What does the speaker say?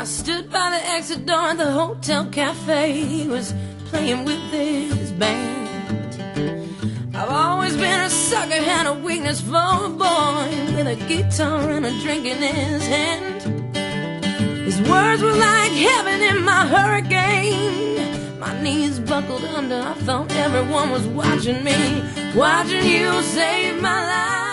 stood by the exit door at the hotel cafe. He was playing with his band. I've always been a sucker, had a weakness for a boy with a guitar and a drink in his hand. His words were like heaven in my hurricane. My knees buckled under, I thought everyone was watching me. Watching you save my life.